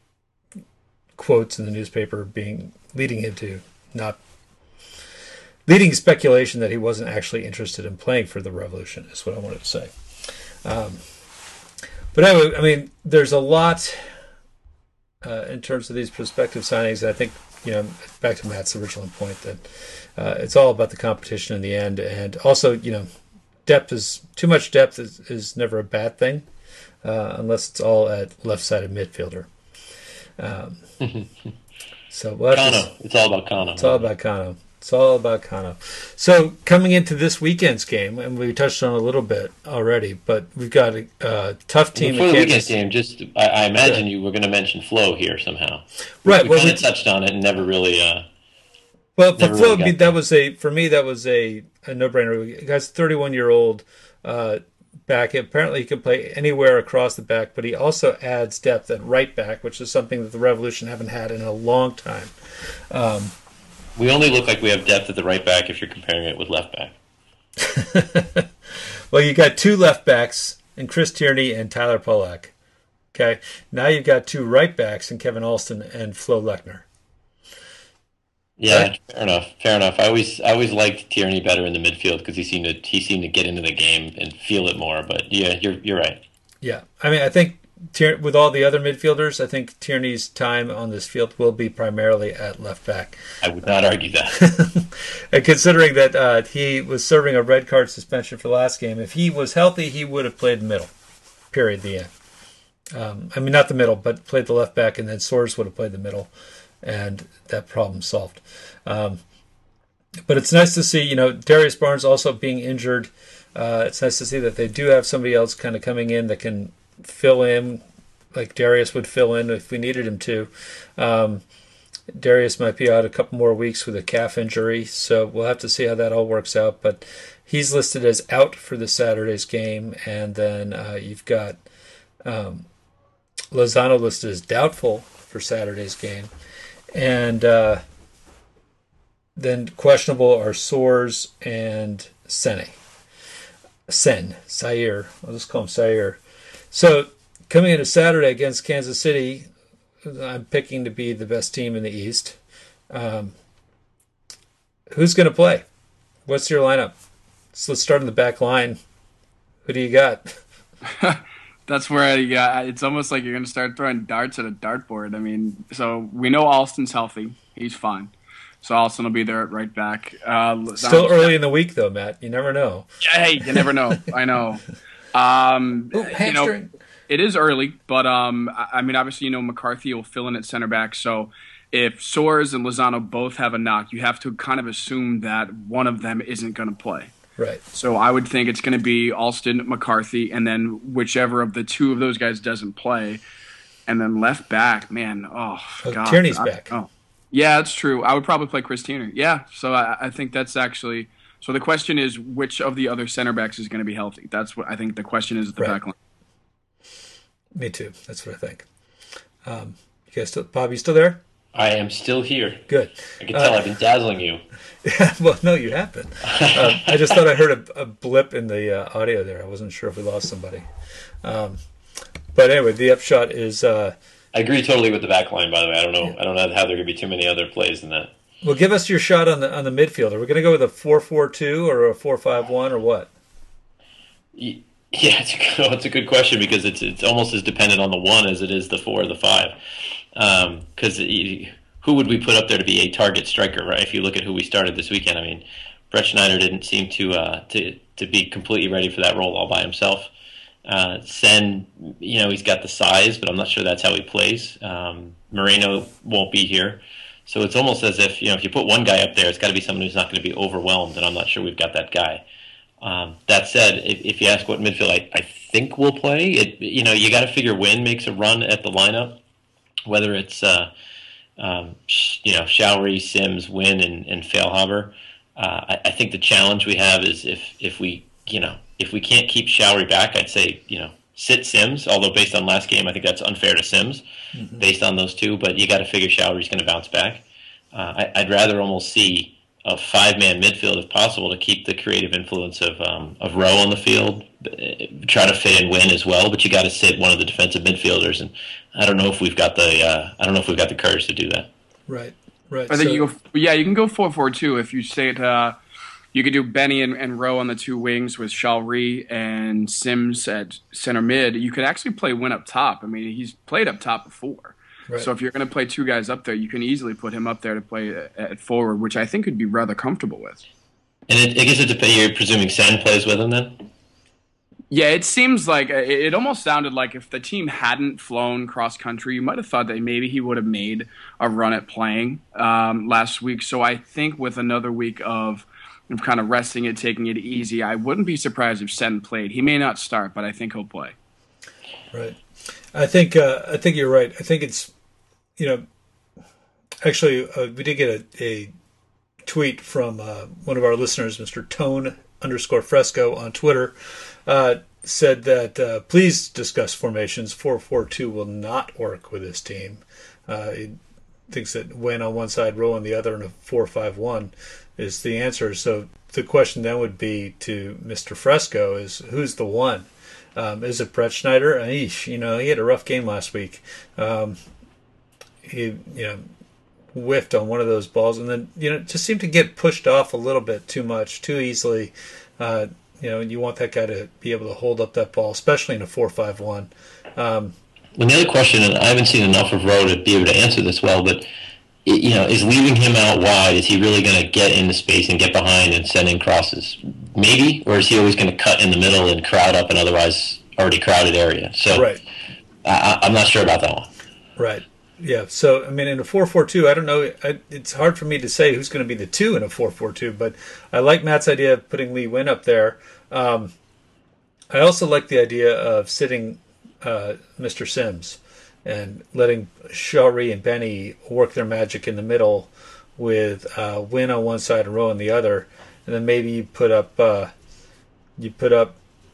quotes in the newspaper being leading him to not leading speculation that he wasn't actually interested in playing for the Revolution is what I wanted to say. Um, but anyway, I mean, there's a lot uh, in terms of these prospective signings. I think, you know, back to Matt's original point that uh, it's all about the competition in the end, and also, you know, depth is too much depth is, is never a bad thing uh, unless it's all at left-sided midfielder. Um, so we'll Kano. To, it's all about Kano. It's all about Kano. It's all about Kano. So coming into this weekend's game, and we touched on it a little bit already, but we've got a uh, tough team. Before the Kansas. weekend game, just I, I imagine you were going to mention Flo here somehow. Right. We, well, kind we of touched on it and never really. Uh, well, for never Flo, really that was a for me that was a, a no-brainer. The guy's thirty-one year old uh, back. Apparently, he can play anywhere across the back, but he also adds depth at right back, which is something that the Revolution haven't had in a long time. Um, We only look like we have depth at the right back if you're comparing it with left back. Well, you got two left backs in Chris Tierney and Tyler Polak. Okay, now you've got two right backs in Kevin Alston and Flo Lechner. Yeah, Right? fair enough. Fair enough. I always I always liked Tierney better in the midfield because he seemed to he seemed to get into the game and feel it more. But yeah, you're you're right. Yeah, I mean, I think Tier- with all the other midfielders, I think Tierney's time on this field will be primarily at left back. I would not argue that. And considering that uh, he was serving a red card suspension for the last game, if he was healthy, he would have played middle. Period. The end. Um, I mean, not the middle, but played the left back, and then Soares would have played the middle, and that problem solved. Um, but it's nice to see, you know, Darius Barnes also being injured. Uh, it's nice to see that they do have somebody else kind of coming in that can fill in, like Darius would fill in if we needed him to. Um, Darius might be out a couple more weeks with a calf injury, so we'll have to see how that all works out. But he's listed as out for the Saturday's game, and then uh, you've got um, Lozano listed as doubtful for Saturday's game, and uh, then questionable are Soares and Sene. Sen, Sayer. I'll just call him Sayer. So coming into Saturday against Kansas City, I'm picking to be the best team in the East. Um, who's going to play? What's your lineup? So let's start in the back line. Who do you got? That's where yeah, it's almost like you're going to start throwing darts at a dartboard. I mean, so we know Alston's healthy. He's fine. So Alston will be there at right back. Uh, Still early in the week, though, Matt. You never know. Yeah, hey, you never know. I know. Um, Ooh, you know, hamstring. it is early, but um, I I mean, obviously, you know, McCarthy will fill in at center back. So if Soares and Lozano both have a knock, you have to kind of assume that one of them isn't going to play. Right. So I would think it's going to be Alston, McCarthy, and then whichever of the two of those guys doesn't play. And then left back, man, oh, Oh, God. Tierney's I- back. Oh, yeah, that's true. I would probably play Chris Tierney. Yeah, so I, I think that's actually – so the question is which of the other center backs is going to be healthy. That's what I think the question is at the Right. back line. Me too. That's what I think. Um, you guys still, Bob, you still there? I am still here. Good. I can tell Uh, I've been dazzling you. Yeah, well, no, you haven't. Um, I just thought I heard a, a blip in the uh, audio there. I wasn't sure if we lost somebody. Um, but anyway, the upshot is, uh, I agree totally with the back line, by the way. I don't know. I don't know how there could be too many other plays than that. well, give us your shot on the on the midfield. Are we going to go with a four four two or a four five one or what? Y- Yeah, it's a good, it's a good question because it's it's almost as dependent on the one as it is the four or the five. Because who would we put up there to be a target striker, right? If you look at who we started this weekend, I mean, Brett Schneider didn't seem to uh, to to be completely ready for that role all by himself. Uh, Sen, you know, he's got the size, but I'm not sure that's how he plays. Um, Moreno won't be here. So it's almost as if, you know, if you put one guy up there, it's got to be someone who's not going to be overwhelmed, and I'm not sure we've got that guy. Um, that said, if, if you ask what midfield I, I think will play, it you know you got to figure Wynn makes a run at the lineup, whether it's uh, um, you know Showery, Sims, Wynn, and, and Feilhaber. Uh, I, I think the challenge we have is if if we you know if we can't keep Showery back, I'd say you know sit Sims. Although based on last game, I think that's unfair to Sims mm-hmm. based on those two. But you got to figure Showery's going to bounce back. Uh, I, I'd rather almost see a five-man midfield if possible to keep the creative influence of um, of Rowe on the field. Try to fit in Wynn as well, but you got to sit one of the defensive midfielders, and I don't know if we've got the uh, I don't know if we've got the courage to do that. Right, right. I think so, you go. Yeah, you can go four four two if you say it. Uh, you could do Benny and, and Rowe on the two wings with Shalry and Sims at center mid. You could actually play Wynn up top. I mean, he's played up top before. Right. So if you're going to play two guys up there, you can easily put him up there to play at forward, which I think would be rather comfortable with. And it, I guess it depends. You're presuming Sen plays with him then? Yeah, it seems like it almost sounded like if the team hadn't flown cross country, you might have thought that maybe he would have made a run at playing um, last week. So I think with another week of, of kind of resting it, taking it easy, I wouldn't be surprised if Sen played. He may not start, but I think he'll play. Right. I think uh, I think you're right. I think it's, you know, actually uh, we did get a, a tweet from uh, one of our listeners, Mister Tone underscore Fresco on Twitter, uh, said that uh, please discuss formations. four four two will not work with this team. Uh, he thinks that Wynn on one side, Rowe on the other, and a four five one is the answer. So the question then would be to Mister Fresco is who's the one? Um, is it Brett Schneider? Eesh, you know, he had a rough game last week. Um, he, you know, whiffed on one of those balls, and then, you know, just seemed to get pushed off a little bit too much, too easily. Uh, you know, and you want that guy to be able to hold up that ball, especially in a four five one. Um, and the other question, and I haven't seen enough of Rowe to be able to answer this well, but, it, you know, is leaving him out wide, is he really going to get into space and get behind and send in crosses? Maybe, or is he always going to cut in the middle and crowd up an otherwise already crowded area? So right. I, I'm not sure about that one. Right. Yeah. So, I mean, in a four four two, I don't know. I, it's hard for me to say who's going to be the two in a four four two, but I like Matt's idea of putting Lee Wynn up there. Um, I also like the idea of sitting uh, Mister Sims and letting Shari and Benny work their magic in the middle with uh, Wynn on one side and Rowe on the other. And then maybe you put up uh, you put up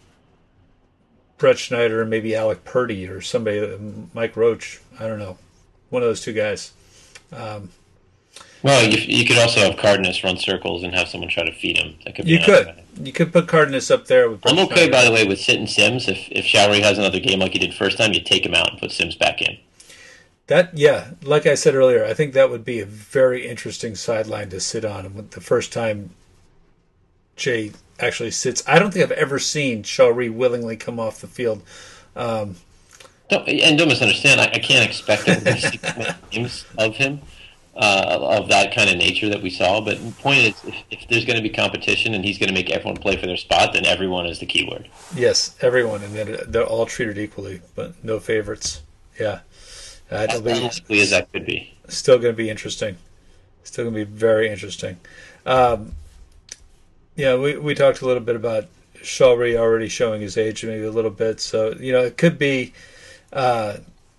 Brett Schneider and maybe Alec Purdy or somebody, Mike Roach. I don't know, one of those two guys. Um, well, you, you could also have Cardenas run circles and have someone try to feed him. That could be you could guy. You could put Cardenas up there with Brett I'm okay, Schneider. By the way, with sitting Sims. If if Showery has another game like he did first time, you take him out and put Sims back in. That yeah, like I said earlier, I think that would be a very interesting sideline to sit on. The first time Jay actually sits, I don't think I've ever seen Shawry willingly come off the field. Um, don't, and don't misunderstand, I, I can't expect that we're going to see games of him uh, of that kind of nature that we saw. But the point is, if, if there's going to be competition and he's going to make everyone play for their spot, then everyone is the key word. Yes, everyone, and then they're all treated equally, but no favorites. Yeah, uh, as likely as that could be. Still going to be interesting. Still going to be very interesting. Um, Yeah, we, we talked a little bit about Shawry already showing his age, maybe a little bit. So, you know, it could be, uh,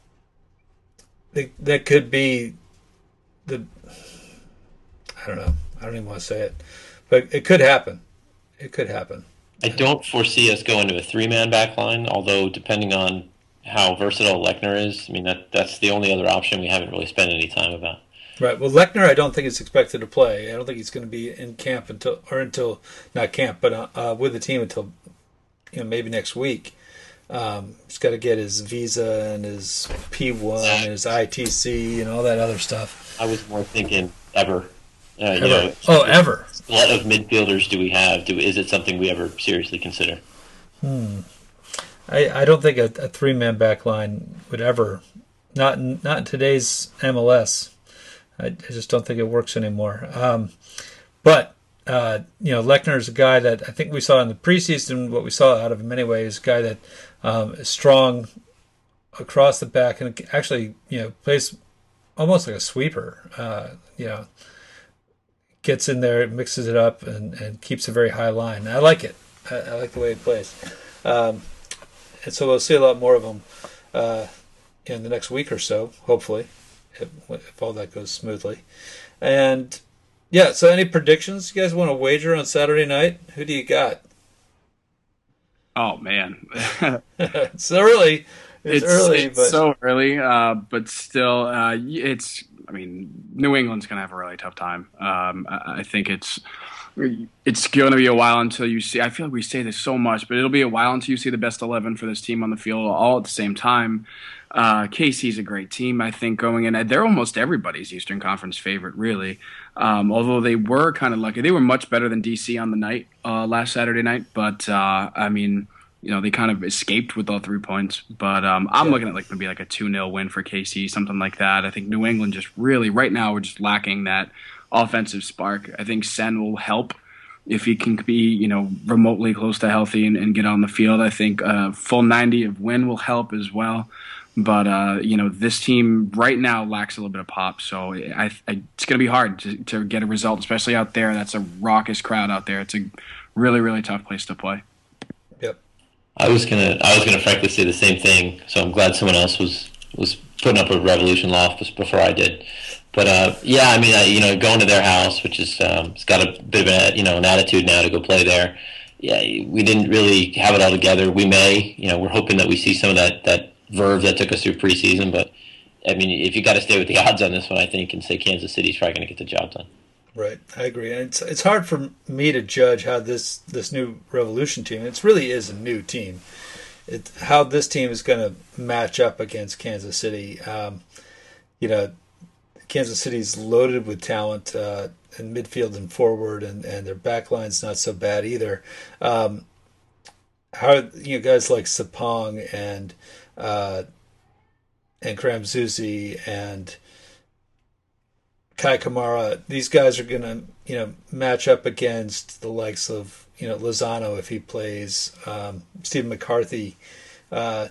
it, that could be the, I don't know, I don't even want to say it, but it could happen. It could happen. I don't foresee us going to a three-man back line, although depending on how versatile Lechner is, I mean, that that's the only other option we haven't really spent any time about. Right. Well, Lechner, I don't think is expected to play. I don't think he's going to be in camp until, or until, not camp, but uh, uh, with the team until, you know, maybe next week. Um, he's got to get his visa and his P one and his I T C and all that other stuff. I was more thinking ever. Uh, ever. You know, oh, ever. What of midfielders do we have? Do is it something we ever seriously consider? Hmm. I, I don't think a, a three-man back line would ever, not in, not in today's M L S. I, I just don't think it works anymore. Um, but, uh, you know, Lechner is a guy that I think we saw in the preseason, what we saw out of him anyway, is a guy that um, is strong across the back and actually, you know, plays almost like a sweeper. Uh, you know, gets in there, mixes it up, and, and keeps a very high line. I like it. I, I like the way he plays. Um, and so we'll see a lot more of him uh, in the next week or so, hopefully, if, if all that goes smoothly. And, yeah, so any predictions you guys want to wager on Saturday night? Who do you got? Oh, man. It's early. It's, it's early, it's but so early, uh, but still, uh, it's. I mean, New England's going to have a really tough time. Um, I, I think it's it's going to be a while until you see. I feel like we say this so much, but it'll be a while until you see the best eleven for this team on the field all at the same time. Uh, K C's a great team, I think, going in. They're almost everybody's Eastern Conference favorite, really. Um, although they were kind of lucky, they were much better than D C on the night uh, last Saturday night. But uh, I mean. You know, they kind of escaped with all three points. But um, I'm yeah. looking at like maybe like a two nil win for K C, something like that. I think New England just really, right now, we're just lacking that offensive spark. I think Sen will help if he can be, you know, remotely close to healthy and, and get on the field. I think uh, full ninety of Win will help as well. But, uh, you know, this team right now lacks a little bit of pop. So I, I, it's going to be hard to, to get a result, especially out there. That's a raucous crowd out there. It's a really, really tough place to play. I was gonna, I was gonna frankly say the same thing. So I'm glad someone else was was putting up a Revolution loft before I did. But uh, yeah, I mean, I, you know, going to their house, which is um, it's got a bit of a, you know, an attitude now to go play there. Yeah, we didn't really have it all together. We may, you know, we're hoping that we see some of that that verve that took us through preseason. But I mean, if you got to stay with the odds on this one, I think, and say Kansas City's probably going to get the job done. Right, I agree. And it's it's hard for me to judge how this, this new Revolution team, it really is a new team, it, how this team is going to match up against Kansas City. Um, you know, Kansas City's loaded with talent uh, in midfield and forward, and, and their backline's not so bad either. Um, how you know, guys like Sapong and uh, and Kramzuzi and Kai Kamara, these guys are going to, you know, match up against the likes of, you know, Lozano if he plays, um, Stephen McCarthy. Uh,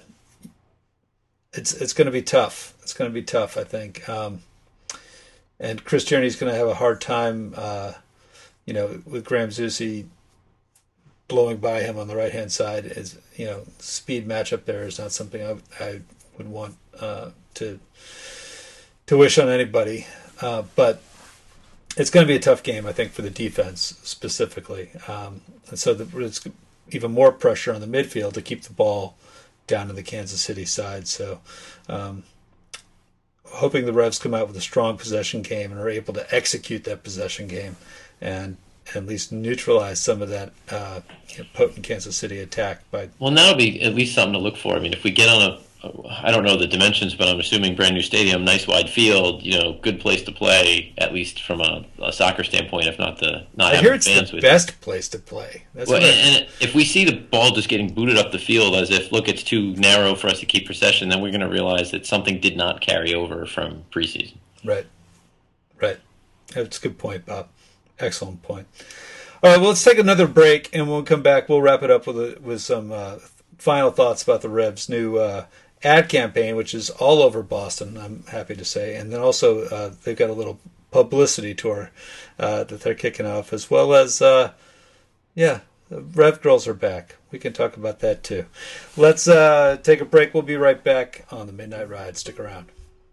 it's it's going to be tough. It's going to be tough, I think. Um, and Chris Tierney's going to have a hard time, uh, you know, with Graham Zusi blowing by him on the right hand side. Is you know, speed matchup there is not something I, I would want uh, to to wish on anybody. Uh, but it's going to be a tough game, I think, for the defense specifically. Um, and so the, it's even more pressure on the midfield to keep the ball down to the Kansas City side. So um, hoping the Revs come out with a strong possession game and are able to execute that possession game and at least neutralize some of that uh, you know, potent Kansas City attack. By well, that'll be at least something to look for. I mean, if we get on a I don't know the dimensions, but I'm assuming brand new stadium, nice wide field, you know, good place to play, at least from a, a soccer standpoint, if not the not I having hear it's fans the with best place to play. That's well, what and, I... and if we see the ball just getting booted up the field as if, look, it's too narrow for us to keep possession, then we're going to realize that something did not carry over from preseason. Right, right. That's a good point, Bob. Excellent point. All right, well, let's take another break, and when we come back, we'll wrap it up with a, with some uh, final thoughts about the Revs' new uh, ad campaign, which is all over Boston, I'm happy to say. And then also uh, they've got a little publicity tour uh, that they're kicking off, as well as, uh, yeah, the Rev Girls are back. We can talk about that too. Let's uh, take a break. We'll be right back on the Midnight Ride. Stick around.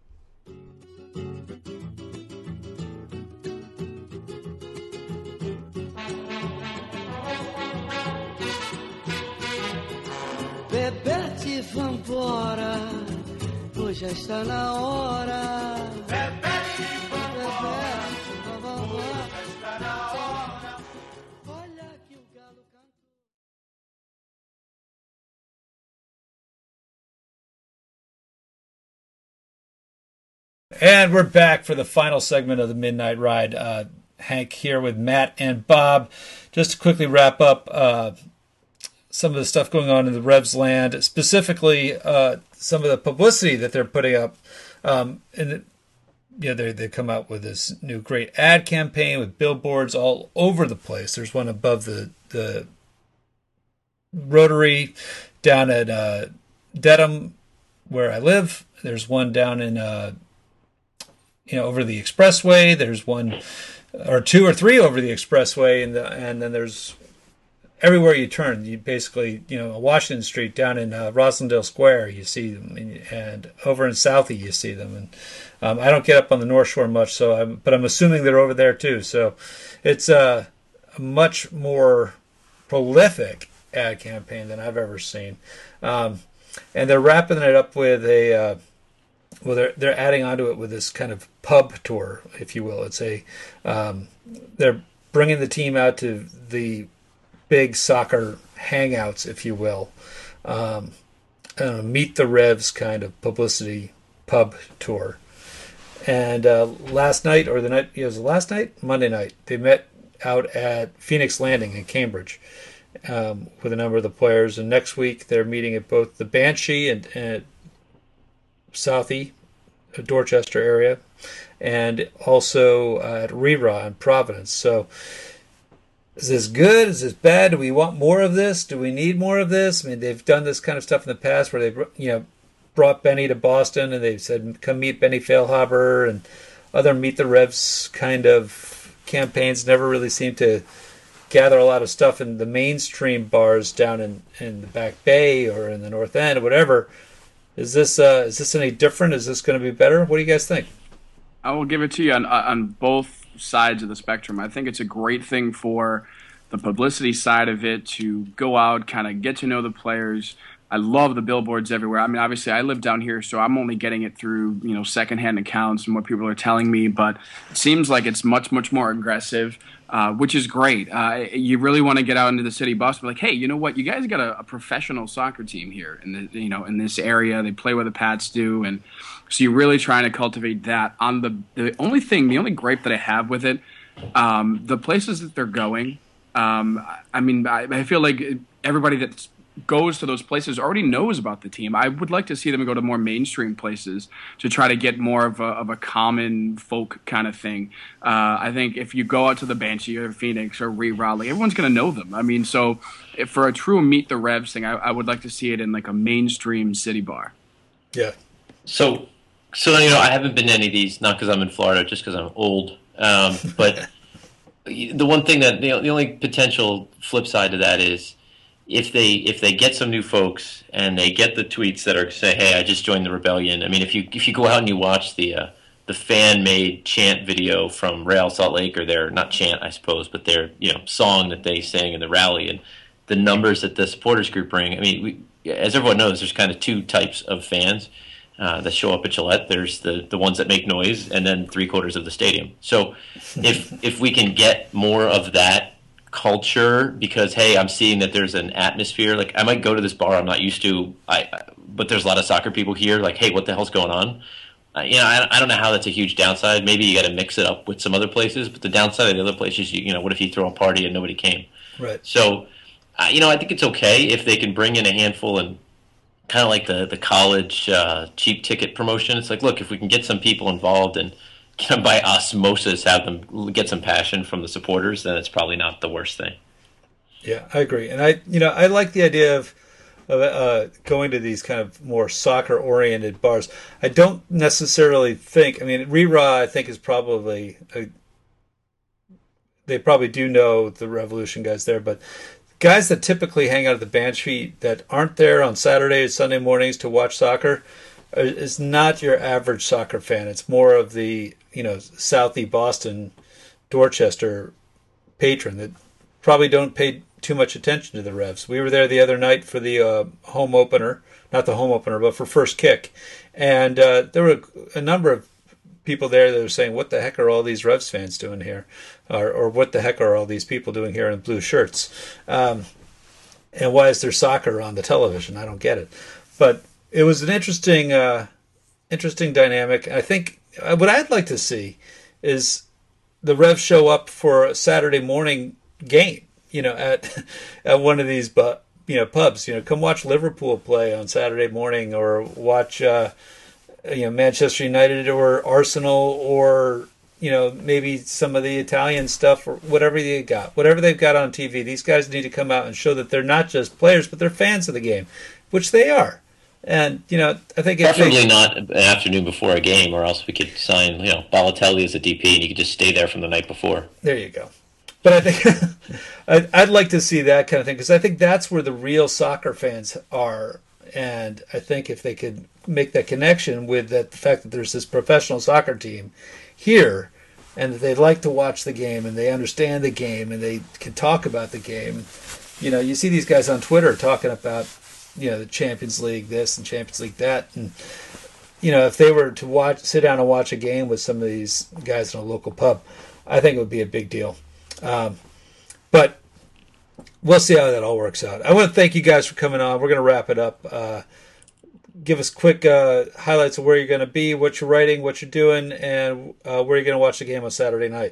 Bebete, vambora, hoje já está na hora. Bebete, vambora, hoje já está na hora. Olha que o galo cantou. And we're back for the final segment of the Midnight Ride. Uh, Hank here with Matt and Bob. Just to quickly wrap up uh, some of the stuff going on in the Revs land, specifically uh, some of the publicity that they're putting up. Um, and the, you know, they they come out with this new great ad campaign with billboards all over the place. There's one above the the Rotary down at uh, Dedham, where I live. There's one down in uh, you know over the expressway. There's one or two or three over the expressway, and the, and then there's everywhere you turn, you basically, you know, Washington Street down in uh, Roslindale Square, you see them, and, and over in Southie, you see them. And um, I don't get up on the North Shore much, so I'm, but I'm assuming they're over there too. So it's uh, a much more prolific ad campaign than I've ever seen, um, and they're wrapping it up with a. Uh, well, they're they're adding onto it with this kind of pub tour, if you will. It's a um, they're bringing the team out to the big soccer hangouts, if you will, um, uh, meet the Revs kind of publicity pub tour. And uh, last night, or the night, it was last night, Monday night, they met out at Phoenix Landing in Cambridge um, with a number of the players. And next week, they're meeting at both the Banshee and, and Southie, Dorchester area, and also uh, at Rera in Providence. So is this good? Is this bad? Do we want more of this? Do we need more of this? I mean, they've done this kind of stuff in the past where they've, you know, brought Benny to Boston and they've said, come meet Benny Feilhaber, and other Meet the Revs kind of campaigns never really seem to gather a lot of stuff in the mainstream bars down in, in the Back Bay or in the North End or whatever. Is this uh, is this any different? Is this going to be better? What do you guys think? I will give it to you on on both sides of the spectrum. I think it's a great thing for the publicity side of it to go out, kind of get to know the players. I love the billboards everywhere. I mean, obviously, I live down here, so I'm only getting it through, you know, secondhand accounts and what people are telling me. But it seems like it's much, much more aggressive, uh, which is great. Uh, you really want to get out into the city bus, and be like, hey, you know what? You guys got a, a professional soccer team here in the, you know, in this area. They play where the Pats do, and so you're really trying to cultivate that. On the the only thing, the only gripe that I have with it, um, the places that they're going. Um, I mean, I, I feel like everybody that's goes to those places already knows about the team. I would like to see them go to more mainstream places to try to get more of a, of a common folk kind of thing. Uh, I think if you go out to the Banshee or Phoenix or Rera, like, everyone's going to know them. I mean, so if for a true Meet the Revs thing, I, I would like to see it in like a mainstream city bar. Yeah. So, so you know, I haven't been to any of these, not because I'm in Florida, just because I'm old. Um, but the one thing that the, the only potential flip side to that is, if they if they get some new folks and they get the tweets that are say, hey, I just joined the rebellion. I mean, if you if you go out and you watch the uh, the fan made chant video from Real Salt Lake, or their not chant, I suppose, but their, you know, song that they sang in the rally, and the numbers that the supporters group bring. I mean, we, as everyone knows, there's kind of two types of fans uh, that show up at Gillette. There's the the ones that make noise, and then three quarters of the stadium. So if if we can get more of that culture, because hey, I'm seeing that there's an atmosphere. Like, I might go to this bar I'm not used to, I but there's a lot of soccer people here. Like, hey, what the hell's going on? Uh, you know, I, I don't know how that's a huge downside. Maybe you got to mix it up with some other places. But the downside of the other places, you, you know, what if you throw a party and nobody came? Right. So, uh, you know, I think it's okay if they can bring in a handful, and kind of like the the college uh, cheap ticket promotion. It's like, look, if we can get some people involved and kind of by osmosis have them get some passion from the supporters, then it's probably not the worst thing. Yeah, I agree. And I, you know, I like the idea of, of uh, going to these kind of more soccer-oriented bars. I don't necessarily think, I mean, Rera, I think, is probably, a, they probably do know the Revolution guys there, but guys that typically hang out at the Banshee that aren't there on Saturday or Sunday mornings to watch soccer is not your average soccer fan. It's more of the, you know, Southie, Boston, Dorchester patron that probably don't pay too much attention to the Revs. We were there the other night for the uh, home opener, not the home opener, but for First Kick. And uh, there were a number of people there that were saying, what the heck are all these Revs fans doing here? Or, or what the heck are all these people doing here in blue shirts? Um, and why is there soccer on the television? I don't get it. But it was an interesting, uh, interesting dynamic. I think what I'd like to see is the Revs show up for a Saturday morning game, you know, at at one of these, bu- you know, pubs. You know, come watch Liverpool play on Saturday morning, or watch, uh, you know, Manchester United or Arsenal, or, you know, maybe some of the Italian stuff, or whatever they got, whatever they've got on T V. These guys need to come out and show that they're not just players, but they're fans of the game, which they are. And, you know, I think it's preferably not an afternoon before a game, or else we could sign, you know, Balotelli as a D P, and you could just stay there from the night before. There you go. but I think I'd, I'd like to see that kind of thing because I think that's where the real soccer fans are. And I think if they could make that connection with that, the fact that there's this professional soccer team here and that they like to watch the game and they understand the game and they can talk about the game. You know, you see these guys on Twitter talking about, you know, the Champions League this and Champions League that. And, you know, if they were to watch, sit down and watch a game with some of these guys in a local pub, I think it would be a big deal. Um, but we'll see how that all works out. I want to thank you guys for coming on. We're going to wrap it up. Uh, give us quick uh, highlights of where you're going to be, what you're writing, what you're doing, and uh, where you're going to watch the game on Saturday night.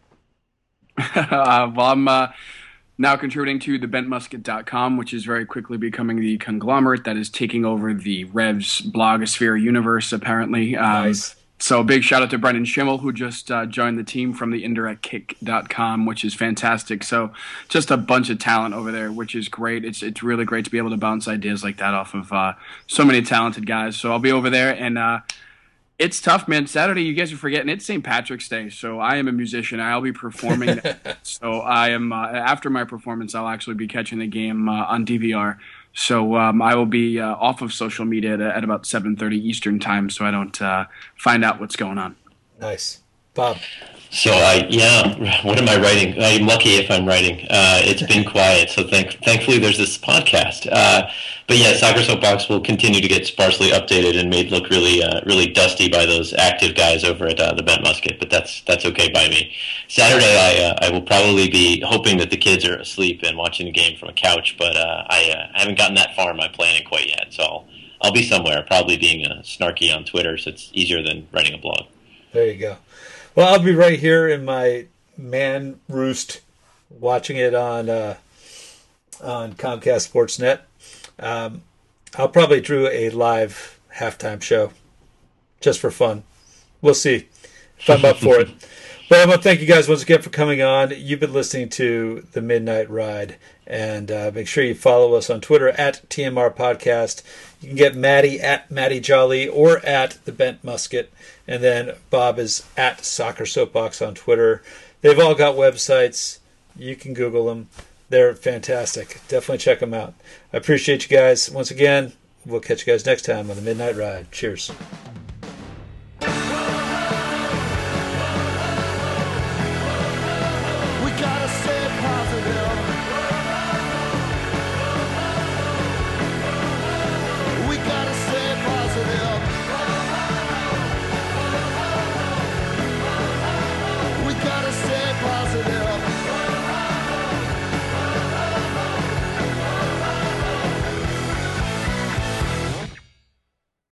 uh, well, I'm uh, now contributing to the bent musket dot com, which is very quickly becoming the conglomerate that is taking over the Revs blogosphere universe, apparently. Um, Nice. So big shout out to Brendan Schimmel, who just uh, joined the team from the indirect kick dot com, which is fantastic. So just a bunch of talent over there, which is great. It's it's really great to be able to bounce ideas like that off of uh, so many talented guys. So I'll be over there, and uh, it's tough, man. Saturday, you guys are forgetting, it's Saint Patrick's Day, so I am a musician. I'll be performing. So I am uh, after my performance, I'll actually be catching the game uh, on D V R. So um, I will be uh, off of social media at, at about seven thirty Eastern time, so I don't uh, find out what's going on. Nice. Bob. So I yeah, what am I writing? I'm lucky if I'm writing. Uh, it's been quiet, so thank, thankfully there's this podcast. Uh, but yeah, Soccer Soapbox will continue to get sparsely updated and made look really uh, really dusty by those active guys over at uh, the Bent Musket. But that's that's okay by me. Saturday I uh, I will probably be hoping that the kids are asleep and watching the game from a couch. But uh, I, uh, I haven't gotten that far in my planning quite yet. So I'll I'll be somewhere, probably being uh, snarky on Twitter, so it's easier than writing a blog. There you go. Well, I'll be right here in my man roost watching it on uh, on Comcast Sportsnet. Um, I'll probably do a live halftime show just for fun. We'll see if I'm up for it. But I want to thank you guys once again for coming on. You've been listening to The Midnight Ride. And uh, make sure you follow us on Twitter at T M R Podcast. You can get Maddie at Maddie Jolly or at The Bent Musket. And then Bob is at Soccer Soapbox on Twitter. They've all got websites. You can Google them. They're fantastic. Definitely check them out. I appreciate you guys. Once again, we'll catch you guys next time on The Midnight Ride. Cheers.